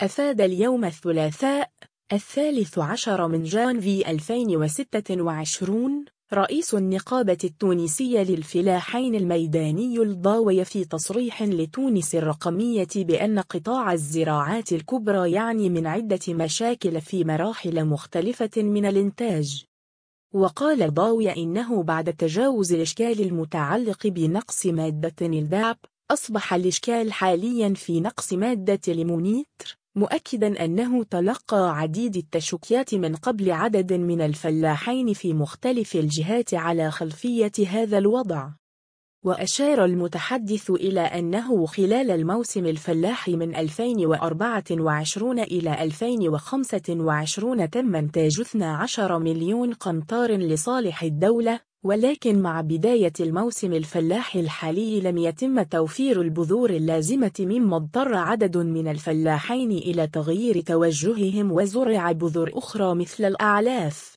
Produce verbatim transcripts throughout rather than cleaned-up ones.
أفاد اليوم الثلاثاء الثالث عشر من جانفي ألفين وستة وعشرين رئيس النقابة التونسية للفلاحين الميداني الضاوي في تصريح لتونس الرقمية بأن قطاع الزراعات الكبرى يعاني من عدة مشاكل في مراحل مختلفة من الإنتاج. وقال ضاوي إنه بعد تجاوز الإشكال المتعلق بنقص مادة الدعم، أصبح الإشكال حاليا في نقص مادة المونيتر، مؤكدا أنه تلقى عديد التشكيات من قبل عدد من الفلاحين في مختلف الجهات على خلفية هذا الوضع. وأشار المتحدث إلى أنه خلال الموسم الفلاحي من ألفين وأربعة وعشرين إلى ألفين وخمسة وعشرين تم إنتاج اثني عشر مليون قنطار لصالح الدولة، ولكن مع بداية الموسم الفلاحي الحالي لم يتم توفير البذور اللازمة، مما اضطر عدد من الفلاحين إلى تغيير توجههم وزرع بذور أخرى مثل الأعلاف.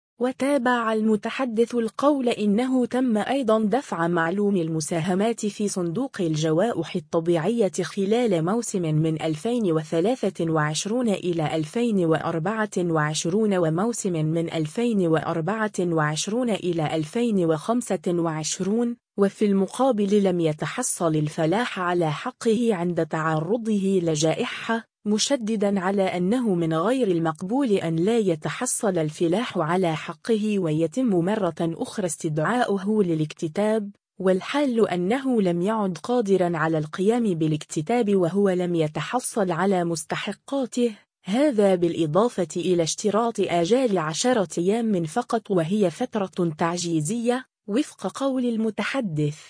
وتابع المتحدث القول إنه تم أيضا دفع معلوم المساهمات في صندوق الجوائح الطبيعية خلال موسم من ألفين وثلاثة وعشرين إلى ألفين وأربعة وعشرين وموسم من ألفين وأربعة وعشرين إلى ألفين وخمسة وعشرين، وفي المقابل لم يتحصل الفلاح على حقه عند تعرضه لجائحة، مشددا على أنه من غير المقبول أن لا يتحصل الفلاح على حقه ويتم مرة أخرى استدعاؤه للاكتتاب، والحال أنه لم يعد قادرا على القيام بالاكتتاب وهو لم يتحصل على مستحقاته، هذا بالإضافة إلى اشتراط آجال عشرة أيام فقط وهي فترة تعجيزية وفق قول المتحدث.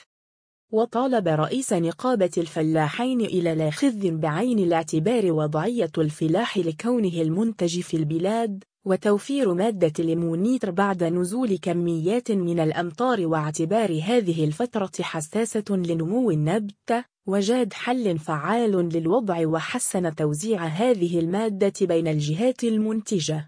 وطالب رئيس نقابة الفلاحين إلى لا خذ بعين الاعتبار وضعية الفلاح لكونه المنتج في البلاد وتوفير مادة المونيتر بعد نزول كميات من الأمطار، واعتبار هذه الفترة حساسة لنمو النبت، وجاد حل فعال للوضع وحسن توزيع هذه المادة بين الجهات المنتجة.